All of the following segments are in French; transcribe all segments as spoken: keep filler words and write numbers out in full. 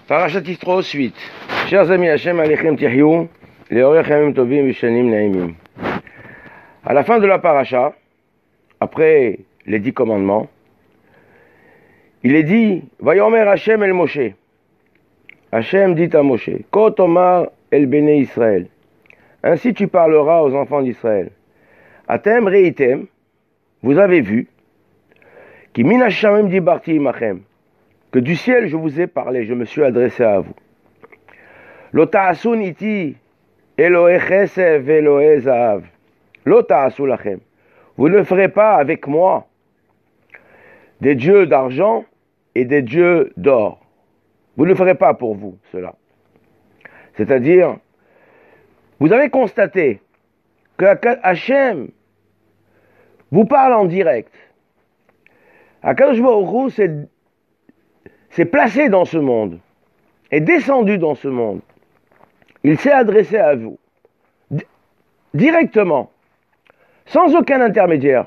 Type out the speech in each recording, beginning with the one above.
Parashat Yitro, suite. Chers amis, Hashem Alechem Tihyou, Leorech Yamim Tovim Vishanim Naimim. À la fin de la parasha, après les dix commandements, il est dit, Vayomer Hashem el Moshe. Hashem dit à Moshe, Kot Omar el Bene Israël. Ainsi tu parleras aux enfants d'Israël. Atem reitem, vous avez vu, Ki min hashamim dibarti imachem, que du ciel je vous ai parlé, je me suis adressé à vous. Lo ta'asun iti Elohe chesed ve'Elohe zahav. Lo ta'asu lachem. Vous ne ferez pas avec moi des dieux d'argent et des dieux d'or. Vous ne ferez pas pour vous cela. C'est-à-dire, vous avez constaté que Hachem vous parle en direct. Akadosh Baruch Hu s'est, s'est placé dans ce monde, est descendu dans ce monde. Il s'est adressé à vous, d- directement, sans aucun intermédiaire.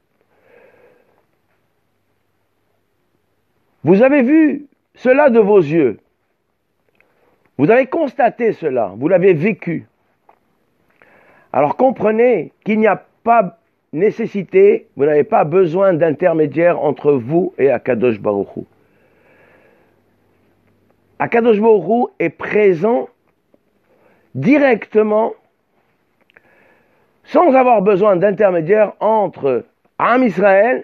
Vous avez vu cela de vos yeux. Vous avez constaté cela, vous l'avez vécu. Alors comprenez qu'il n'y a pas nécessité, vous n'avez pas besoin d'intermédiaire entre vous et Akadosh Baruch Hu. Akadosh Baruch Hu est présent directement, sans avoir besoin d'intermédiaire entre Am Israël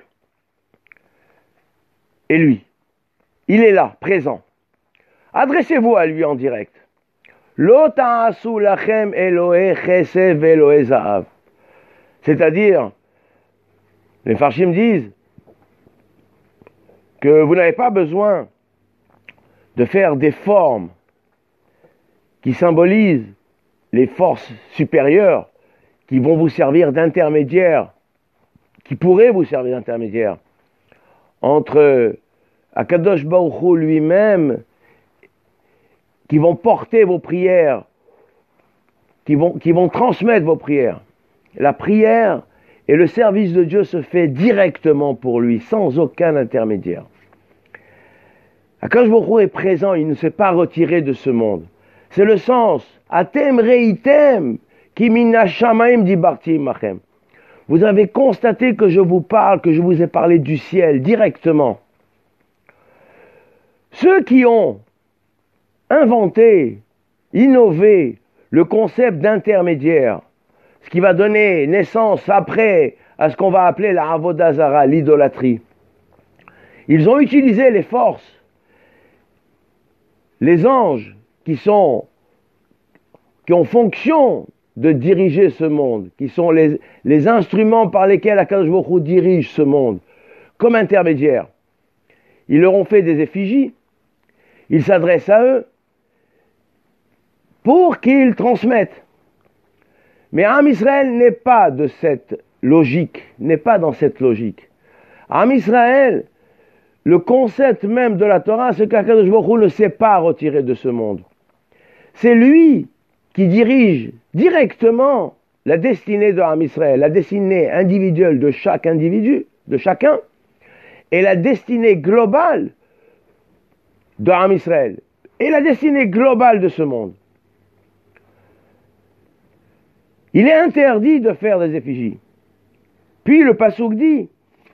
et lui. Il est là, présent. Adressez-vous à lui en direct. Lo ta'asu lachem Elohe chesed ve'Elohe zahav. C'est-à-dire, les Farshim disent que vous n'avez pas besoin de faire des formes qui symbolisent les forces supérieures qui vont vous servir d'intermédiaire, qui pourraient vous servir d'intermédiaire entre Akadosh Baruch Hu lui-même, qui vont porter vos prières, qui vont, qui vont transmettre vos prières. La prière et le service de Dieu se fait directement pour lui, sans aucun intermédiaire. Akadosh Baruch Hu est présent, il ne s'est pas retiré de ce monde. C'est le sens. Atem reitem ki min hashamayim dibarti imachem. Vous avez constaté que je vous parle, que je vous ai parlé du ciel directement. Ceux qui ont inventé, innové le concept d'intermédiaire, ce qui va donner naissance après à ce qu'on va appeler la avodah zara, l'idolâtrie. Ils ont utilisé les forces, les anges qui sont, qui ont fonction de diriger ce monde, qui sont les, les instruments par lesquels Akadosh Baruch Hu dirige ce monde, comme intermédiaires. Ils leur ont fait des effigies, ils s'adressent à eux pour qu'ils transmettent. Mais Am Israël n'est pas de cette logique, n'est pas dans cette logique. Am Israël, le concept même de la Torah, c'est qu'Akadosh Baruch Hu ne s'est pas retiré de ce monde. C'est lui qui dirige directement la destinée de Am Israël, la destinée individuelle de chaque individu, de chacun, et la destinée globale de Am Israël, et la destinée globale de ce monde. Il est interdit de faire des effigies. Puis le passouk dit,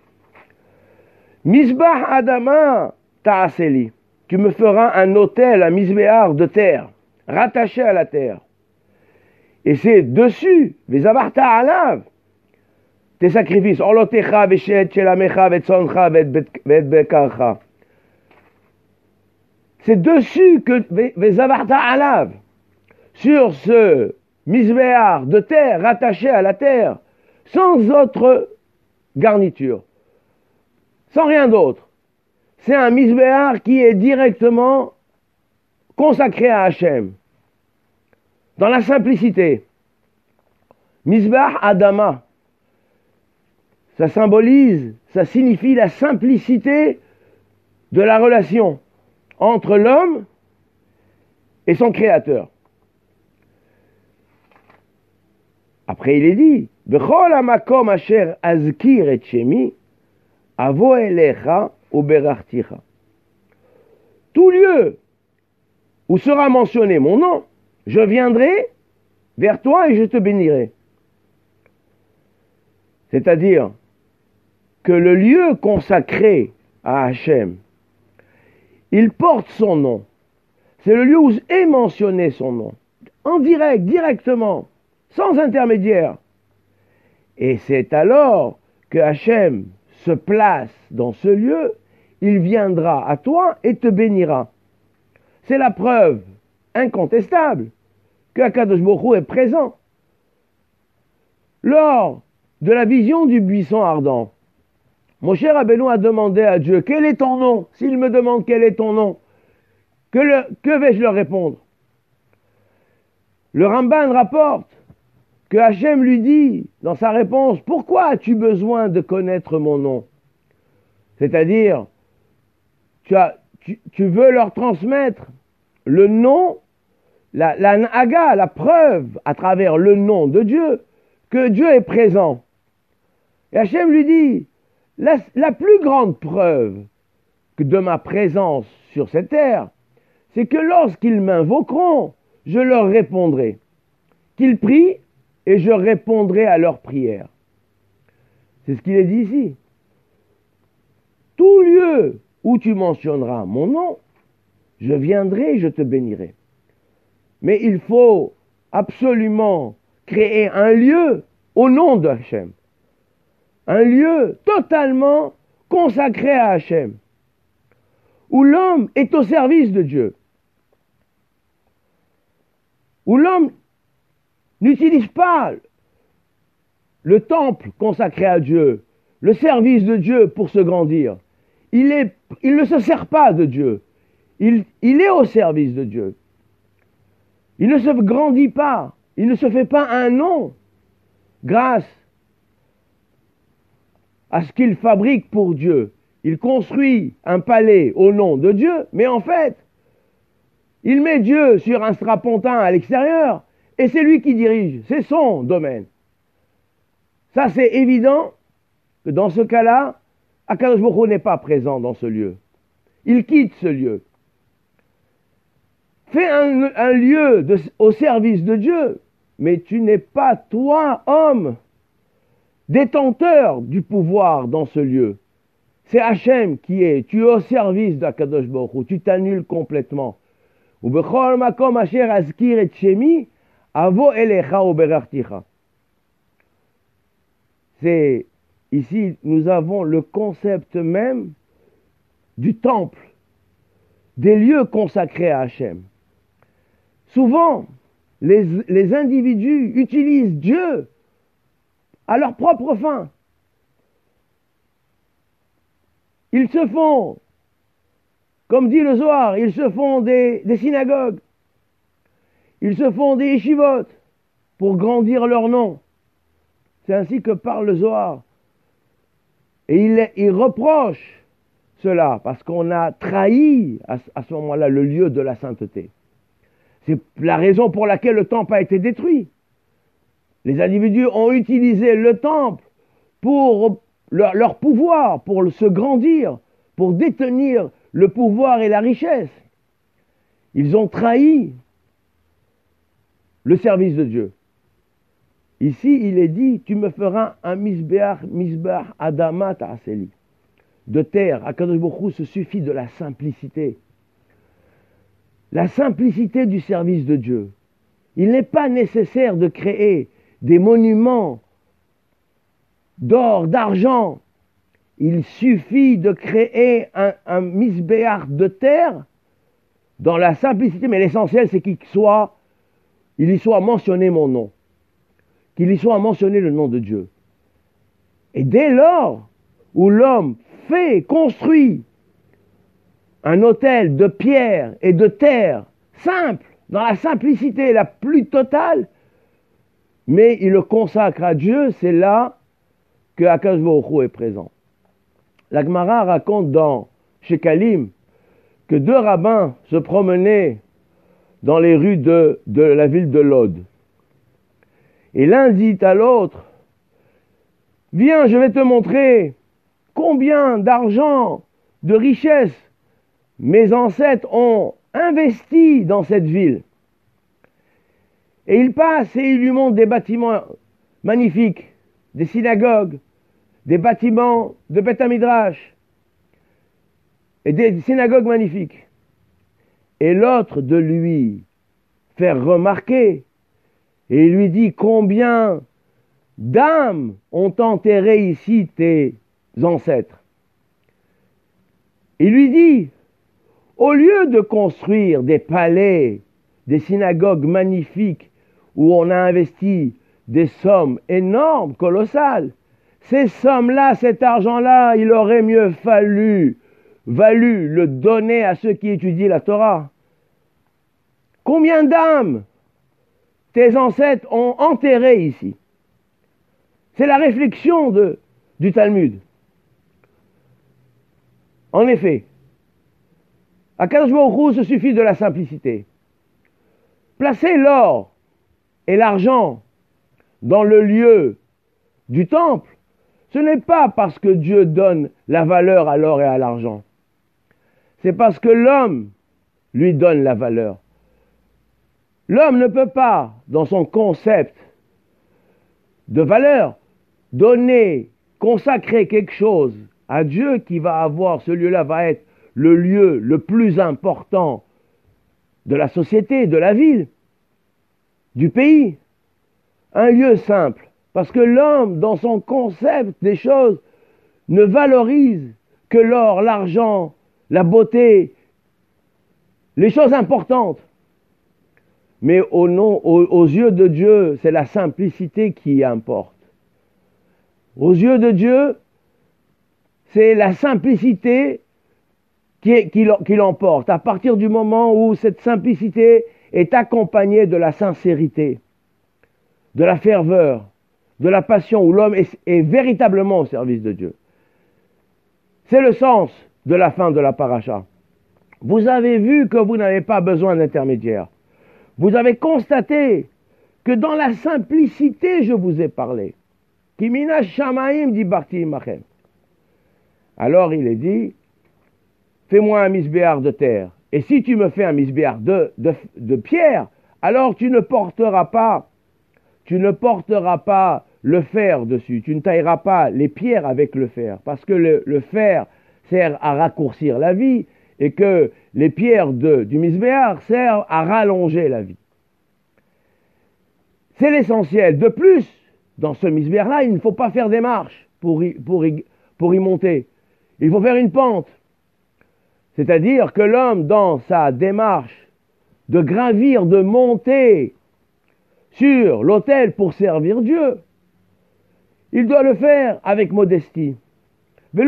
Misbah Adama ta'aseli, tu me feras un autel, un misbéar de terre, rattaché à la terre. Et c'est dessus, Vezavarta alav, tes sacrifices, Olotecha veshet shelamecha vetzoncha vet bekarcha. C'est dessus que Vezavarta alav, sur ce misbéar de terre rattaché à la terre, sans autre garniture, sans rien d'autre. C'est un misbéar qui est directement consacré à Hachem, dans la simplicité. Misbah Adama, ça symbolise, ça signifie la simplicité de la relation entre l'homme et son créateur. Après il est dit, Bechol hamakom asher azkir et shemi, avo elecha uberachticha. Tout lieu où sera mentionné mon nom, je viendrai vers toi et je te bénirai. C'est-à-dire que le lieu consacré à Hachem, il porte son nom. C'est le lieu où est mentionné son nom. En direct, directement, sans intermédiaire. Et c'est alors que Hachem se place dans ce lieu, il viendra à toi et te bénira. C'est la preuve incontestable que Akadosh Baruch Hu est présent. Lors de la vision du buisson ardent, Moshe Rabbeinu a demandé à Dieu, quel est ton nom? S'il me demande quel est ton nom, que, le, que vais-je leur répondre? Le Ramban rapporte que Hachem lui dit dans sa réponse, pourquoi as-tu besoin de connaître mon nom? C'est-à-dire, tu, as, tu, tu veux leur transmettre le nom, la, la naga, la preuve à travers le nom de Dieu, que Dieu est présent. Et Hachem lui dit, la, la plus grande preuve que de ma présence sur cette terre, c'est que lorsqu'ils m'invoqueront, je leur répondrai. Qu'ils prient, et je répondrai à leurs prières. C'est ce qu'il est dit ici. Tout lieu où tu mentionneras mon nom, je viendrai et je te bénirai. Mais il faut absolument créer un lieu au nom de Hachem. Un lieu totalement consacré à Hachem, où l'homme est au service de Dieu, où l'homme n'utilise pas le temple consacré à Dieu, le service de Dieu pour se grandir. Il, est, il ne se sert pas de Dieu. Il, il est au service de Dieu. Il ne se grandit pas. Il ne se fait pas un nom grâce à ce qu'il fabrique pour Dieu. Il construit un palais au nom de Dieu, mais en fait, il met Dieu sur un strapontin à l'extérieur et c'est lui qui dirige. C'est son domaine. Ça, c'est évident que dans ce cas-là, Akadosh Baruch Hu n'est pas présent dans ce lieu. Il quitte ce lieu. Fais un, un lieu de, au service de Dieu, mais tu n'es pas, toi, homme, détenteur du pouvoir dans ce lieu. C'est Hachem qui est. Tu es au service d'Akadosh Baruch Hu. Tu t'annules complètement. Ubechol makom asher azkir et shemi, avo elecha uberarticha. C'est ici, nous avons le concept même du temple, des lieux consacrés à Hachem. Souvent, les, les individus utilisent Dieu à leur propre fin. Ils se font, comme dit le Zohar, ils se font des, des synagogues, ils se font des yeshivot pour grandir leur nom. C'est ainsi que parle le Zohar. Et il, il reproche cela parce qu'on a trahi à, à ce moment-là le lieu de la sainteté. C'est la raison pour laquelle le temple a été détruit. Les individus ont utilisé le temple pour leur, leur pouvoir, pour se grandir, pour détenir le pouvoir et la richesse. Ils ont trahi le service de Dieu. Ici, il est dit, tu me feras un misbeach, misbeach adama ta'aseli. De terre, Akadosh Baruch Hu se suffit de la simplicité. La simplicité du service de Dieu. Il n'est pas nécessaire de créer des monuments d'or, d'argent. Il suffit de créer un, un misbeach de terre dans la simplicité, mais l'essentiel c'est qu'il soit, il y soit mentionné mon nom. Qu'il y soit mentionné le nom de Dieu. Et dès lors où l'homme fait, construit un autel de pierre et de terre, simple, dans la simplicité la plus totale, mais il le consacre à Dieu, c'est là que Akadosh Baruch Hu est présent. La Gemara raconte dans Shekalim que deux rabbins se promenaient dans les rues de, de la ville de Lod. Et l'un dit à l'autre, « Viens, je vais te montrer combien d'argent, de richesse mes ancêtres ont investi dans cette ville. Et il passe et il lui montre des bâtiments magnifiques, des synagogues, des bâtiments de Beth Midrash, et des synagogues magnifiques. Et l'autre de lui faire remarquer, et il lui dit, combien d'âmes ont enterré ici tes ancêtres? Il lui dit, au lieu de construire des palais, des synagogues magnifiques, où on a investi des sommes énormes, colossales, ces sommes-là, cet argent-là, il aurait mieux fallu, valu le donner à ceux qui étudient la Torah. Combien d'âmes tes ancêtres ont enterré ici? C'est la réflexion de, du Talmud. En effet, Akadosh Baruch Hu se suffit de la simplicité. Placer l'or et l'argent dans le lieu du temple, ce n'est pas parce que Dieu donne la valeur à l'or et à l'argent. C'est parce que l'homme lui donne la valeur. L'homme ne peut pas, dans son concept de valeur, donner, consacrer quelque chose à Dieu qui va avoir, ce lieu-là va être le lieu le plus important de la société, de la ville, du pays. Un lieu simple. Parce que l'homme, dans son concept des choses, ne valorise que l'or, l'argent, la beauté, les choses importantes. Mais au nom, aux, aux yeux de Dieu, c'est la simplicité qui importe. Aux yeux de Dieu, c'est la simplicité qui, qui, qui l'emporte. À partir du moment où cette simplicité est accompagnée de la sincérité, de la ferveur, de la passion, où l'homme est, est véritablement au service de Dieu. C'est le sens de la fin de la paracha. Vous avez vu que vous n'avez pas besoin d'intermédiaire. Vous avez constaté que dans la simplicité, je vous ai parlé. Kimina shamaim dibarti imachem. Alors il est dit, fais-moi un misbéar de terre. Et si tu me fais un misbéar de, de, de pierre, alors tu ne porteras pas, tu ne porteras pas le fer dessus. Tu ne tailleras pas les pierres avec le fer. Parce que le, le fer sert à raccourcir la vie et que les pierres de, du misbéar servent à rallonger la vie. C'est l'essentiel. De plus, dans ce misbéar-là, il ne faut pas faire des marches pour y, pour y, pour y monter. Il faut faire une pente. C'est-à-dire que l'homme, dans sa démarche de gravir, de monter sur l'autel pour servir Dieu, il doit le faire avec modestie. Tu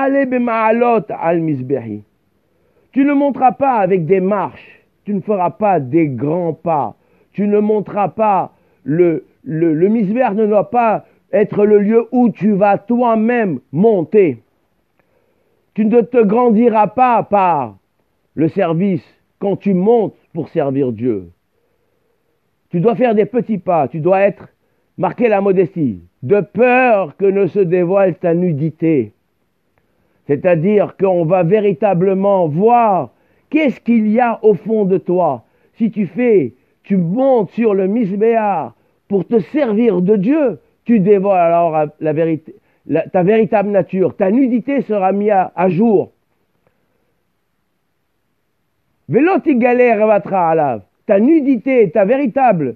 ne monteras pas avec des marches, tu ne feras pas des grands pas, tu ne monteras pas, le, le, le misbéar ne doit pas être le lieu où tu vas toi-même monter. Tu ne te grandiras pas par le service quand tu montes pour servir Dieu. Tu dois faire des petits pas, tu dois être marquer la modestie, de peur que ne se dévoile ta nudité. C'est-à-dire qu'on va véritablement voir qu'est-ce qu'il y a au fond de toi. Si tu fais, tu montes sur le misbéar pour te servir de Dieu, tu dévoiles alors la vérité, la, ta véritable nature. Ta nudité sera mise à, à jour. Veloti galer revattra alav. Ta nudité, ta véritable,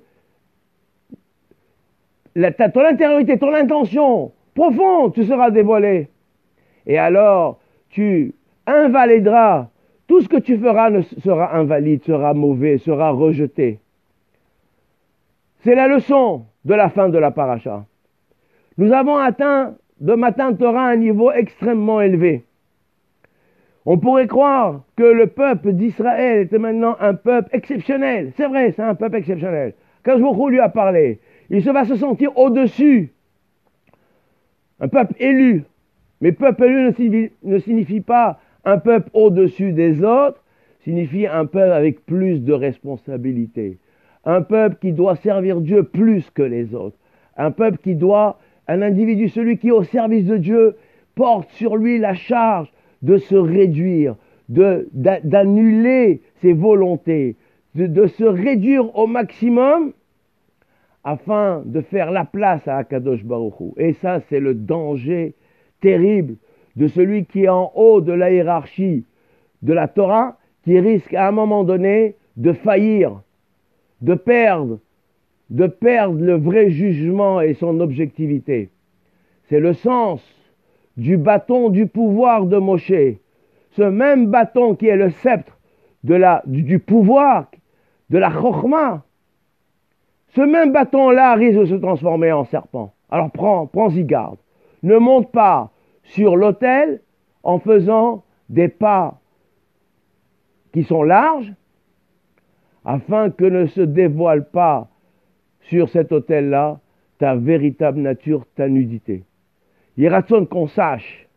la, ta, ton intériorité, ton intention profonde, tu seras dévoilée. Et alors, tu invalideras, tout ce que tu feras ne sera invalide, sera mauvais, sera rejeté. C'est la leçon de la fin de la paracha. Nous avons atteint de Matan Torah un niveau extrêmement élevé. On pourrait croire que le peuple d'Israël était maintenant un peuple exceptionnel. C'est vrai, c'est un peuple exceptionnel. Quand Baruch Hu lui a parlé, il se va se sentir au-dessus. Un peuple élu. Mais peuple élu ne signifie, ne signifie pas un peuple au-dessus des autres, signifie un peuple avec plus de responsabilités. Un peuple qui doit servir Dieu plus que les autres. Un peuple qui doit, un individu, celui qui est au service de Dieu, porte sur lui la charge de se réduire, de, d'annuler ses volontés, de, de se réduire au maximum afin de faire la place à Akadosh Baruch Hu. Et ça, c'est le danger terrible de celui qui est en haut de la hiérarchie de la Torah, qui risque à un moment donné de faillir, de perdre, de perdre le vrai jugement et son objectivité. C'est le sens du bâton du pouvoir de Moshe. Ce même bâton qui est le sceptre de la, du, du pouvoir, de la chokhma, ce même bâton-là risque de se transformer en serpent. Alors prends, prends-y garde. Ne monte pas sur l'autel en faisant des pas qui sont larges, afin que ne se dévoile pas sur cet autel-là ta véritable nature, ta nudité. Il y a raison qu'on sache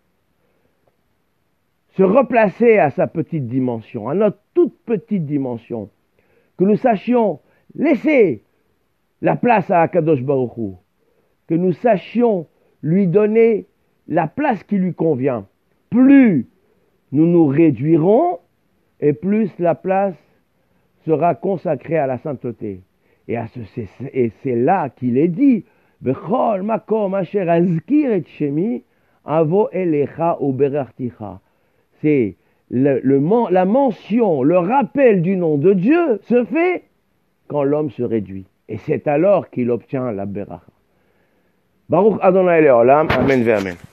se replacer à sa petite dimension, à notre toute petite dimension, que nous sachions laisser la place à Akadosh Baruch Hu, que nous sachions lui donner la place qui lui convient. Plus nous nous réduirons, et plus la place sera consacrée à la sainteté. Et, à ce, c'est, et c'est là qu'il est dit, Bechol makom asher azkir et shemi, avo elecha uberarticha. C'est le, le, la mention, le rappel du nom de Dieu se fait quand l'homme se réduit. Et c'est alors qu'il obtient la beracha. Baruch Adonai Leolam, Amen ve Amen.